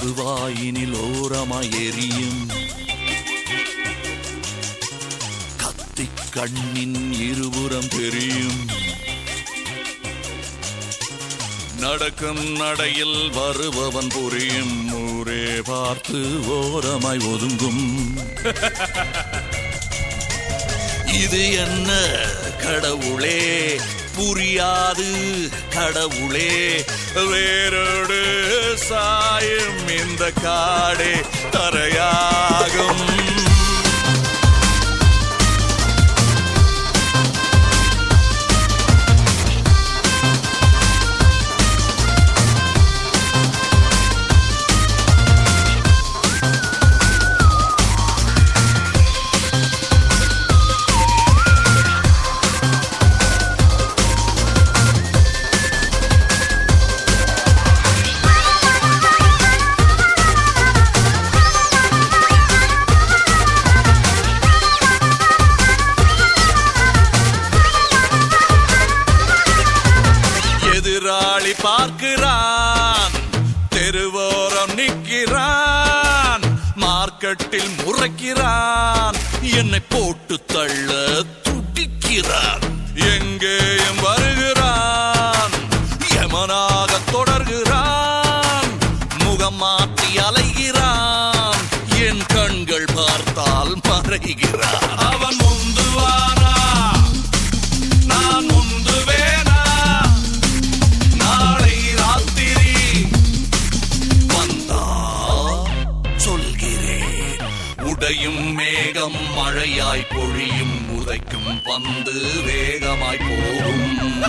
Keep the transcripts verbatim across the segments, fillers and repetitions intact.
வாயினில் ஓரமாய் எரியும் கத்தி கண்ணின் இருபுறம் தெரியும் நடக்கும் நடையில் வருபவன் புரியும் ஊரே பார்த்து ஓரமாய் ஒதுங்கும் இது என்ன கடவுளே புரியாது கடவுளே வேரோடு சாயும் இந்த காடே தரையாகும் எதிராளி பார்க்கிறான் தெருவோரம் நிற்கிறான் மார்க்கெட்டில் முறைக்கிறான் என்னை போட்டு தள்ள துடிக்கிறான் எங்கேயும் வருகிறான் யமனாக தொடர்கிறான் முகம் மாற்றி அலைகிறான் என் கண்கள் பார்த்தால் மறைகிறான் அவன் முந்துவானா நான் முந்துவேனா உடையும் மேகம் மழையாய் பொழியும் உதைக்கும் பந்து வேகமாய் போகும்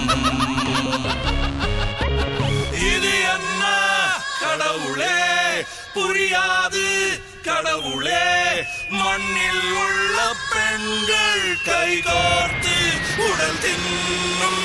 இது என்ன கடவுளே புரியாது கடவுளே மண்ணில் உள்ள பெண்கள் கைகோர்த்து உடல் தின்னும்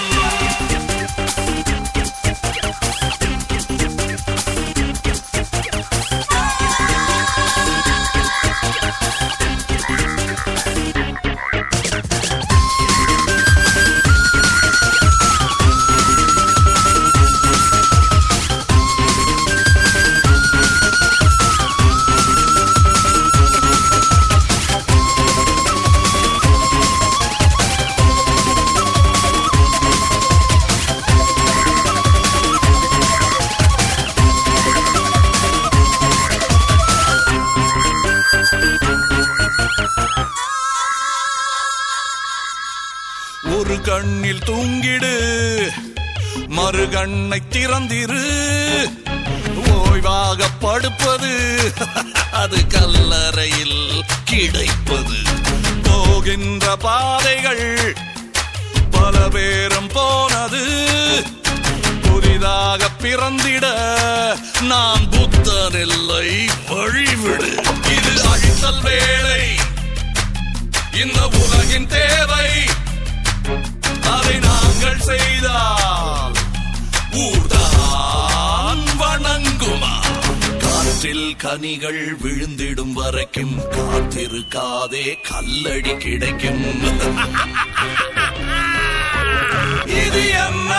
ஒரு கண்ணில் தூங்கிடு மறு கண்ணை திறந்திரு ஓய்வாக படுப்பது அது கல்லறையில் கிடைப்பது போகின்ற பாதைகள் பல பேரும் போனது புதிதாக பிறந்திட நான் புத்தன் இல்லை வழிவிடு இது அழித்தல் வேலை இந்த உலகின் தேவை அதை நாங்கள் செய்தால் ஊர்தான் வணங்குமா காற்றில் கனிகள் விழுந்திடும் வரைக்கும் காத்திருக்காதே கல்லடி கிடைக்கும் இது என்ன